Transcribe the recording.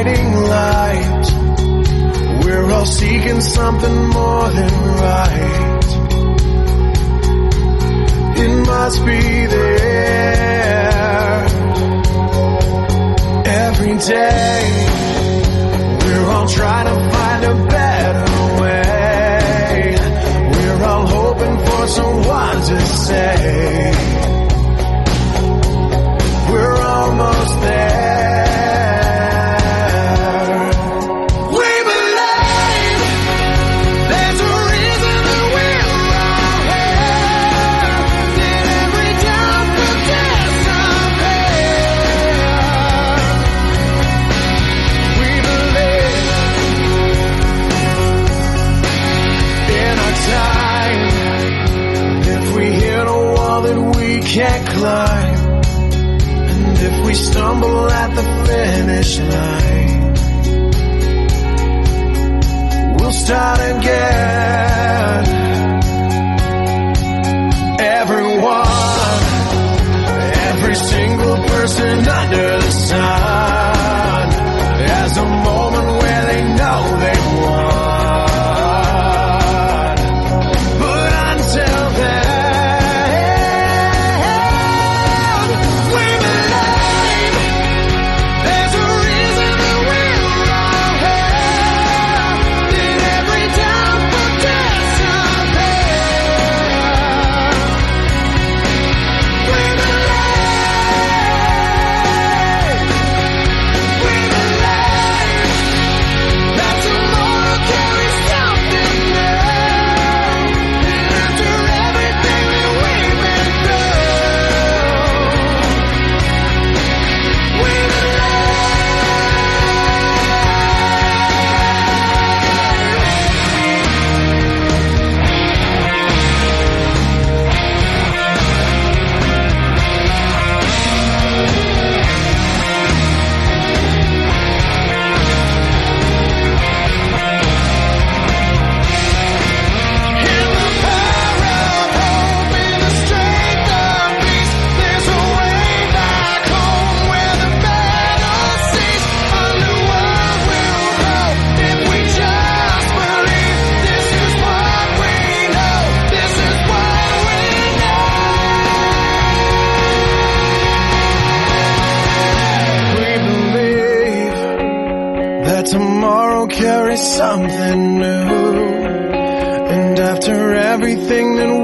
guiding light. We're all seeking something more than right. It must be there every day. We're all trying to find a better way. We're all hoping for someone to say we're almost there. We believe there's a reason that we're all here. That every time will disappear. We believe in our time. If we hit a wall that we can't climb, if we stumble at the finish line, we'll start again. Everyone, every single person under the sun has a moment where they know they won. But until then, tomorrow carries something new, and after everything that